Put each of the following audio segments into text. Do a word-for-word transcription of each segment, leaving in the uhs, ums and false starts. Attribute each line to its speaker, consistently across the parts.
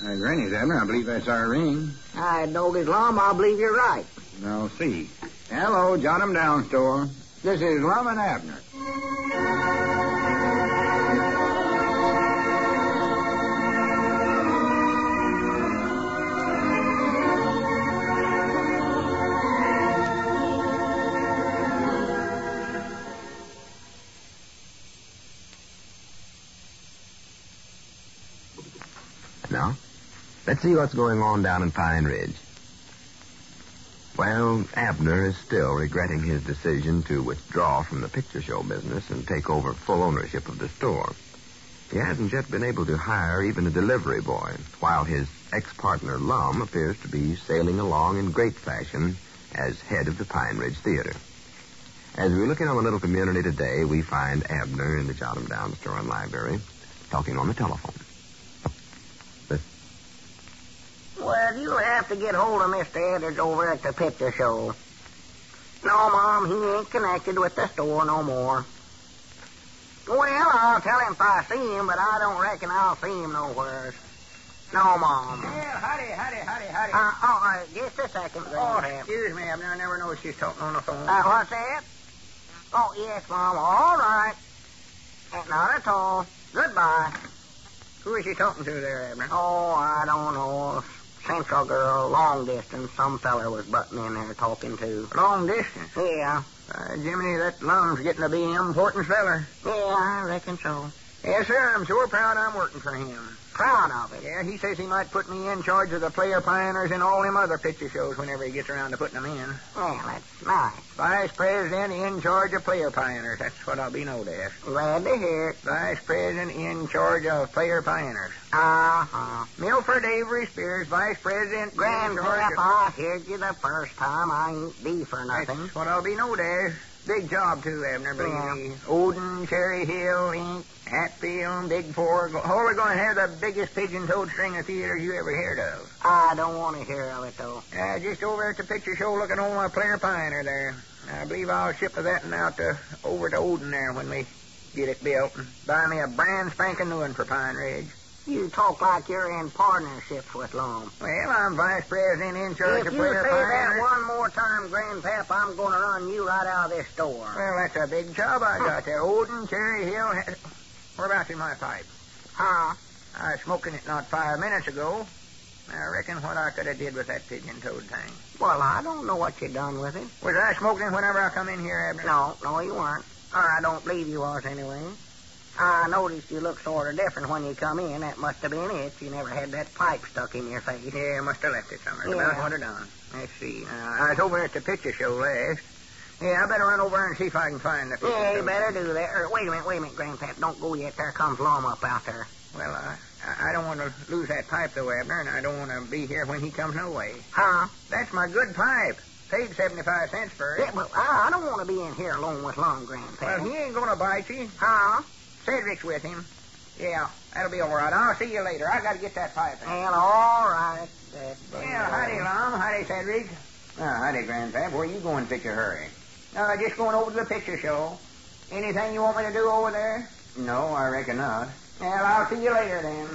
Speaker 1: Uh, Granny's, Abner. I believe that's our ring.
Speaker 2: I know his Lum. I believe you're right.
Speaker 1: I'll see. Hello, Jot 'em Down store. This is Lum and Abner.
Speaker 3: Now, let's see what's going on down in Pine Ridge. Well, Abner is still regretting his decision to withdraw from the picture show business and take over full ownership of the store. He hasn't yet been able to hire even a delivery boy, while his ex-partner Lum appears to be sailing along in great fashion as head of the Pine Ridge Theater. As we look in on the little community today, we find Abner in the Jot 'em Down store and library talking on the telephone.
Speaker 2: Well, you'll have to get hold of Mister Edwards over at the picture show. No, Mom, he ain't connected with the store no more. Well, I'll tell him if I see him, but I don't reckon I'll see him nowhere. No, Mom.
Speaker 1: Well, howdy, howdy, howdy, howdy.
Speaker 2: Uh, oh, uh, just a second,
Speaker 1: Oh,
Speaker 2: Grandpa.
Speaker 1: excuse me, Abner. I never noticed she's talking on the phone.
Speaker 2: Uh, what's that? Oh, yes, Mom. All right. Uh, not at all. Goodbye.
Speaker 1: Who is she talking to there, Abner?
Speaker 2: Oh, I don't know. Central girl, long distance. Some feller was butting in there talking to.
Speaker 1: Long distance?
Speaker 2: Yeah.
Speaker 1: Uh, Jiminy, that Lum's getting to be an important feller.
Speaker 2: Yeah, I reckon so.
Speaker 1: Yes, sir. I'm sure proud I'm working for him.
Speaker 2: Proud of it.
Speaker 1: Yeah, he says he might put me in charge of the player pioneers and all them other picture shows whenever he gets around to putting them in.
Speaker 2: Well, that's nice.
Speaker 1: Vice president in charge of player pioneers. That's what I'll be known as.
Speaker 2: Glad to hear it.
Speaker 1: Vice president in charge of player pioneers.
Speaker 2: Uh-huh.
Speaker 1: Milford Avery Spears, vice president in charge
Speaker 2: Grandpap,
Speaker 1: of...
Speaker 2: I heard you the first time. I ain't be for nothing.
Speaker 1: That's what I'll be known as. Big job, too, Abner, believe
Speaker 2: Yeah.
Speaker 1: me. Odin, Cherry Hill, Inc., Hatfield, Big Four. Oh, we're going to have the biggest pigeon-toed string of theaters you ever heard of.
Speaker 2: I don't want to hear of it, though.
Speaker 1: Uh, just over at the picture show looking on my player pioneer there. I believe I'll ship that one out to, over to Odin there when we get it built and buy me a brand spanking new one for Pine Ridge.
Speaker 2: You talk like you're in partnerships with Lum.
Speaker 1: Well, I'm vice president in charge
Speaker 2: If
Speaker 1: of
Speaker 2: you
Speaker 1: player
Speaker 2: say
Speaker 1: pioneers.
Speaker 2: that one more time, Grandpap, I'm going to run you right out of this store.
Speaker 1: Well, that's a big job I got there. Odin, Cherry Hill. Hat- Whereabouts in my pipe?
Speaker 2: Huh?
Speaker 1: I was smoking it not five minutes ago. I reckon what I could have did with that pigeon-toed thing.
Speaker 2: Well, I don't know what you done with it.
Speaker 1: Was I smoking whenever I come in here, Abner?
Speaker 2: No, no, you weren't. Or I don't believe you was anyway. I noticed you looked sort of different when you come in. That must have been it. You never had that pipe stuck in your face.
Speaker 1: Yeah, I must have left it somewhere.
Speaker 2: Yeah.
Speaker 1: About what I done. Let's see. Uh, I was over at the picture show last. Yeah, I better run over and see if I can find the picture
Speaker 2: Yeah,
Speaker 1: show.
Speaker 2: you better do that. Or, wait a minute, wait a minute, Grandpap. Don't go yet. There comes Lum up out there.
Speaker 1: Well, uh, I I don't want to lose that pipe, though, Abner, and I don't want to be here when he comes no way.
Speaker 2: Huh?
Speaker 1: That's my good pipe. Paid seventy-five cents for it.
Speaker 2: Yeah, well, I, I don't want to be in here alone with Lum, Grandpap.
Speaker 1: Well, he ain't going to bite you.
Speaker 2: Huh?
Speaker 1: Cedric's with him. Yeah, that'll be all right. I'll see you later. I got to get that pipe in.
Speaker 2: Well, all right. That,
Speaker 1: Yeah, howdy, Lum. Howdy, Cedric. Oh, howdy, Grandpap. Where you going in such a hurry? Uh, just going over to the picture show. Anything you want me to do over there? No, I reckon not. Well, I'll see you later, then.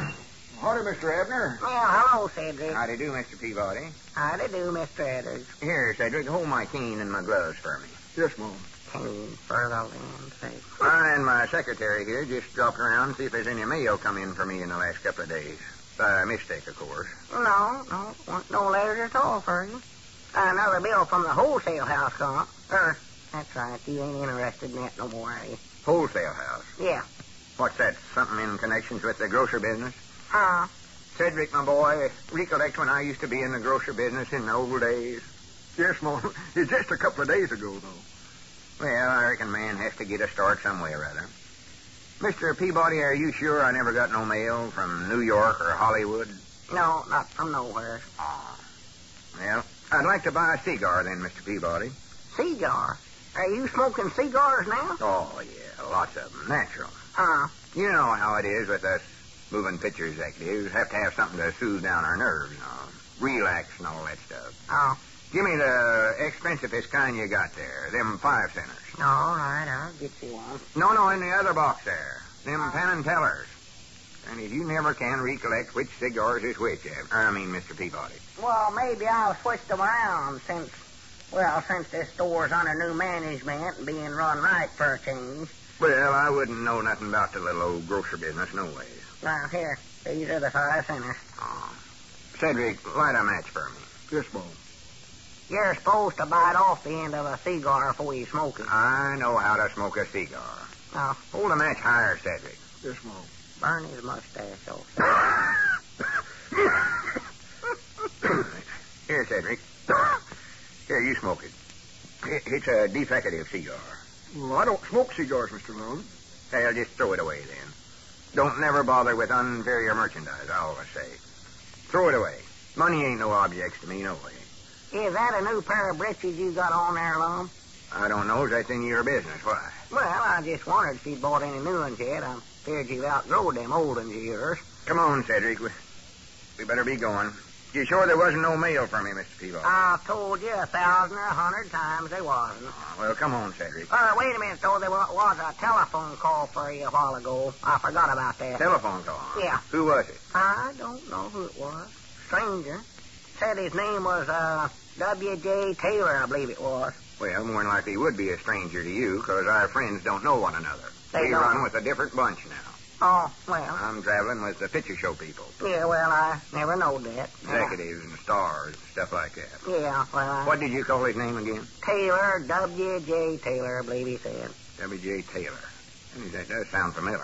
Speaker 1: Howdy, Mister Abner.
Speaker 2: Well, hello, Cedric.
Speaker 1: Howdy do, Mister Peabody.
Speaker 2: Howdy do, Mister Edwards.
Speaker 1: Here, Cedric, hold my cane and my gloves for me. Yes, Mom.
Speaker 2: Cane for the land's sake.
Speaker 1: I and my secretary here just dropped around to see if there's any mail come in for me in the last couple of days. By mistake, of course.
Speaker 2: No, no, want no letters at all for you. Another bill from the wholesale house come. Er, that's right. You ain't interested in that no more, are you?
Speaker 1: Wholesale house.
Speaker 2: Yeah.
Speaker 1: What's that? Something in connections with the grocer business?
Speaker 2: Huh?
Speaker 1: Cedric, my boy, recollect when I used to be in the grocer business in the old days? Yes, Mom. It's just a couple of days ago, though. Well, I reckon man has to get a start some way or other. Mister Peabody, are you sure I never got no mail from New York or Hollywood?
Speaker 2: No, not from nowhere.
Speaker 1: Oh. Well, I'd like to buy a cigar then, Mister Peabody.
Speaker 2: Cigar? Are you smoking cigars now?
Speaker 1: Oh, yeah, lots of them. Natural.
Speaker 2: Huh?
Speaker 1: You know how it is with us moving picture executives. Have to have something to soothe down our nerves, you know. Relax and all that stuff.
Speaker 2: Oh.
Speaker 1: Give me the expensivest kind you got there. Them five centers.
Speaker 2: All right, I'll get you one.
Speaker 1: No, no, in the other box there. Them Penn and Tellers. And if you never can recollect which cigars is which, Ab- I mean, Mister Peabody.
Speaker 2: Well, maybe I'll switch them around since, well, since this store's under new management and being run right for a change.
Speaker 1: Well, I wouldn't know nothing about the little old grocery business, no ways.
Speaker 2: Now, here, these are the five centers.
Speaker 1: Oh. Cedric, light a match for me.
Speaker 4: Yes, Mom.
Speaker 2: You're supposed to bite off the end of a cigar before you smoke it.
Speaker 1: I know how to smoke a cigar.
Speaker 2: Now,
Speaker 1: Hold a match higher, Cedric.
Speaker 4: Yes, Mom.
Speaker 2: burn his mustache off.
Speaker 1: Here, Cedric. Here, you smoke it. It- It's a defective cigar.
Speaker 4: Well, I don't smoke cigars, Mister Malone.
Speaker 1: Hell, just throw it away then. Don't never bother with inferior merchandise, I always say. Throw it away. Money ain't no objects to me, no way.
Speaker 2: Is that a new pair of breeches you got on there, Lum?
Speaker 1: I don't know if that's in your business. Why?
Speaker 2: Well, I just wondered if you'd bought any new ones yet. I feared you've outgrown them old ones of yours.
Speaker 1: Come on, Cedric. We, we better be going. You sure there wasn't no mail for me, Mister Peabody?
Speaker 2: I've told you a thousand or a hundred times there wasn't.
Speaker 1: Oh, well, come on, Cedric.
Speaker 2: Uh, wait a minute, though. There wa- was a telephone call for you a while ago. I forgot about that.
Speaker 1: Telephone call.
Speaker 2: Yeah.
Speaker 1: Who was it?
Speaker 2: I don't know who it was. Stranger. Said his name was, uh, W J. Taylor, I believe it was.
Speaker 1: Well, more than likely he would be a stranger to you, because our friends don't know one another.
Speaker 2: They
Speaker 1: we
Speaker 2: don't.
Speaker 1: run with a different bunch now.
Speaker 2: Oh, well.
Speaker 1: I'm traveling with the picture show people.
Speaker 2: Yeah, well, I never knowed that.
Speaker 1: Executives and stars and stuff like that.
Speaker 2: Yeah, well, I...
Speaker 1: What did you call his name again?
Speaker 2: Taylor, W J. Taylor, I believe he said.
Speaker 1: W J. Taylor. Hey, that does sound familiar.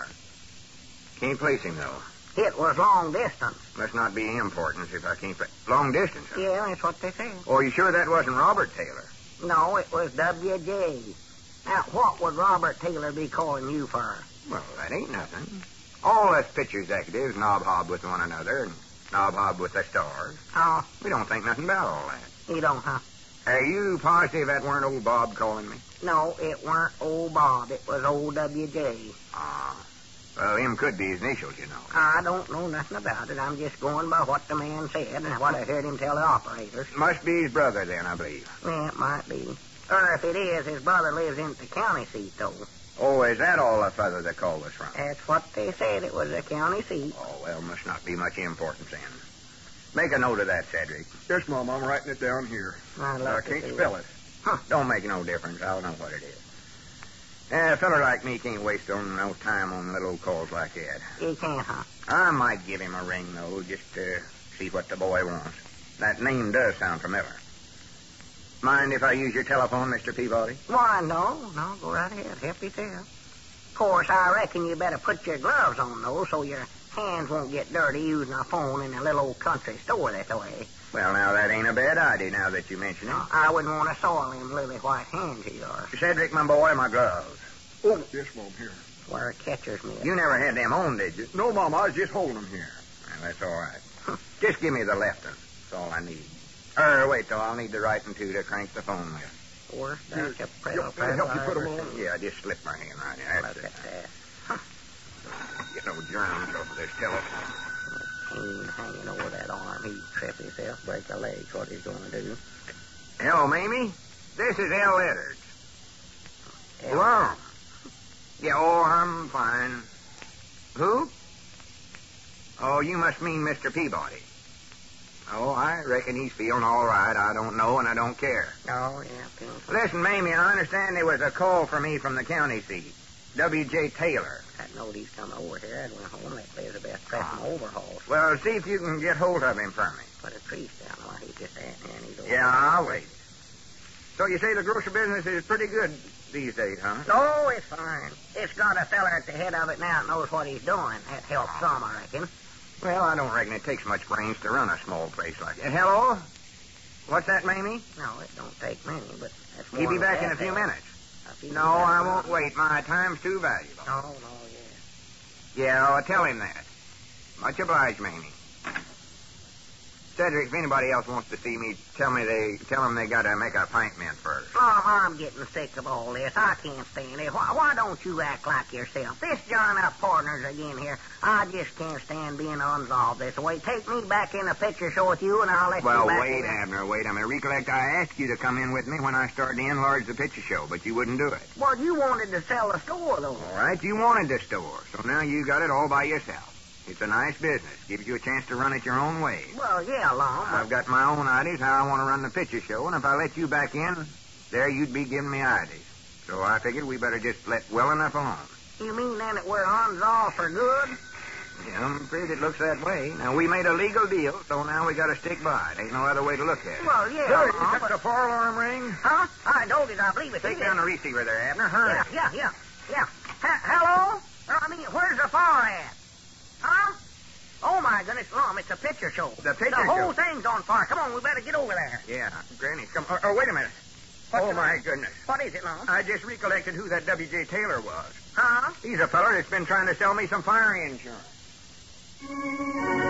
Speaker 1: Can't place him, though.
Speaker 2: It was long distance.
Speaker 1: Must not be importance if I can't place... Long distance, huh?
Speaker 2: Yeah, that's what they said.
Speaker 1: Oh, you sure that wasn't Robert Taylor?
Speaker 2: No, it was W J. Now, what would Robert Taylor be calling you for?
Speaker 1: Well, that ain't nothing. All us picture executives knob-hob with one another and knob-hob with the stars.
Speaker 2: Oh,
Speaker 1: We don't think nothing about all that.
Speaker 2: you don't, huh?
Speaker 1: Are you positive that weren't old Bob calling me?
Speaker 2: No, it weren't old Bob. It was old W J.
Speaker 1: Ah. Well, him could be his initials, you know.
Speaker 2: I don't know nothing about it. I'm just going by what the man said and what I heard him tell the operators.
Speaker 1: Must be his brother then, I believe.
Speaker 2: Yeah, it might be. Or if it is, his brother lives in the county seat, though.
Speaker 1: Oh, is that all the feather the call was from?
Speaker 2: That's what they said. It was a county seat.
Speaker 1: Oh, well, must not be much importance then. Make a note of that, Cedric.
Speaker 4: Yes, Mom. I'm writing it down here.
Speaker 2: I'd
Speaker 4: I
Speaker 2: love to
Speaker 4: can't
Speaker 2: see
Speaker 4: spell it.
Speaker 1: Huh, don't make no difference. I'll know what it is. Eh, a feller like me can't waste on no time on little calls like that.
Speaker 2: You can't, huh?
Speaker 1: I might give him a ring, though, just to see what the boy wants. That name does sound familiar. Mind if I use your telephone, Mister Peabody?
Speaker 2: Why, no. No, go right ahead. Help yourself. Of course, I reckon you better put your gloves on, though, so your hands won't get dirty using a phone in a little old country store that way.
Speaker 1: Well, now, that ain't a bad idea now that you mention it.
Speaker 2: I wouldn't want to soil them lily white hands of yours.
Speaker 1: Cedric, my boy, my gloves.
Speaker 4: Oh, yes, Mom. Here.
Speaker 2: Where a catcher's mitt.
Speaker 1: You never had them on, did you?
Speaker 4: No, Mom. I was just holding them here.
Speaker 1: Well, that's all right. Just give me the left one. That's all I need. Er, wait, though. I'll need the right one, too, to crank the phone with.
Speaker 2: Or
Speaker 4: Here,
Speaker 2: that's a
Speaker 4: you-
Speaker 2: pretty
Speaker 4: can I help you put 'em on?
Speaker 1: Yeah, I just slipped my hand right there. That's
Speaker 2: Look
Speaker 1: it.
Speaker 2: at that.
Speaker 1: Get no germs off of this telephone.
Speaker 2: Hanging, hanging over that arm. He'd trip himself, break a leg. What he's going to do.
Speaker 1: Hello, Mamie. This is L. Edwards.
Speaker 2: Yeah.
Speaker 1: Hello. Yeah, oh, I'm fine. Who? Oh, you must mean Mister Peabody. Oh, I reckon he's feeling all right. I don't know, and I don't care.
Speaker 2: Oh, yeah, painful.
Speaker 1: Listen, Mamie, I understand there was a call for me from the county seat. W J. Taylor.
Speaker 2: I knowed he's coming over here. I went home. Let Elizabeth press him overhauls.
Speaker 1: Well, see if you can get hold of him for me.
Speaker 2: Put a crease down while he just sat there and he's over.
Speaker 1: Yeah, I'll wait. So you say the grocery business is pretty good these days, huh?
Speaker 2: Oh, it's fine. It's got a feller at the head of it now that knows what he's doing. That helps some, I reckon.
Speaker 1: Well, I don't reckon it takes much brains to run a small place like that. Hello? What's that, Mamie?
Speaker 2: No, it don't take many, but that's more
Speaker 1: He'll be
Speaker 2: than
Speaker 1: back in
Speaker 2: that
Speaker 1: a few
Speaker 2: helps.
Speaker 1: minutes.
Speaker 2: A few
Speaker 1: No,
Speaker 2: minutes.
Speaker 1: I won't wait. My time's too valuable.
Speaker 2: Oh, no, yeah.
Speaker 1: Yeah, I'll tell him that. Much obliged, Mamie. Cedric, if anybody else wants to see me, tell me they tell them they got to make a appointment first.
Speaker 2: Mom, I'm getting sick of all this. I can't stand it. Why, why don't you act like yourself? This John up partners again here. I just can't stand being unsolved this way. Take me back in the picture show with you, and I'll let
Speaker 1: Well,
Speaker 2: you back
Speaker 1: wait,
Speaker 2: in.
Speaker 1: Abner, wait a minute. Recollect, I asked you to come in with me when I started to enlarge the picture show, but you wouldn't do it.
Speaker 2: Well, you wanted to sell the store, though.
Speaker 1: All right, you wanted the store, so now you got it all by yourself. It's a nice business. Gives you a chance to run it your own way.
Speaker 2: Well, yeah, Lum. but-
Speaker 1: I've got my own ideas how I want to run the picture show, and if I let you back in, there you'd be giving me ideas. So I figured we better just let well enough alone.
Speaker 2: You mean then that we're on all for good?
Speaker 1: Yeah, I'm afraid it looks that way. Now, we made a legal deal, so now we got to stick by it. Ain't no other way to look at it.
Speaker 2: Well, yeah,
Speaker 4: Here, you
Speaker 2: Lum,
Speaker 4: took
Speaker 2: but-
Speaker 4: the four-alarm ring?
Speaker 2: Huh? I told it, I believe it.
Speaker 1: Take
Speaker 2: you
Speaker 1: down
Speaker 2: did.
Speaker 1: the receiver there, Abner. Hurry.
Speaker 2: Yeah, yeah, yeah, yeah. Ha- hello? Uh, I mean, where's the fire at? Huh? Oh, my goodness, Lum, it's a picture show.
Speaker 1: The picture
Speaker 2: The whole
Speaker 1: show?
Speaker 2: thing's on fire. Come on, we better get over there.
Speaker 1: Yeah, Granny, come. Oh, oh, wait a minute.
Speaker 2: What's
Speaker 1: oh,
Speaker 2: the
Speaker 1: my
Speaker 2: matter?
Speaker 1: goodness.
Speaker 2: What is it, Lum?
Speaker 1: I just recollected who that W J. Taylor was.
Speaker 2: Huh?
Speaker 1: He's a feller that's been trying to sell me some fire insurance.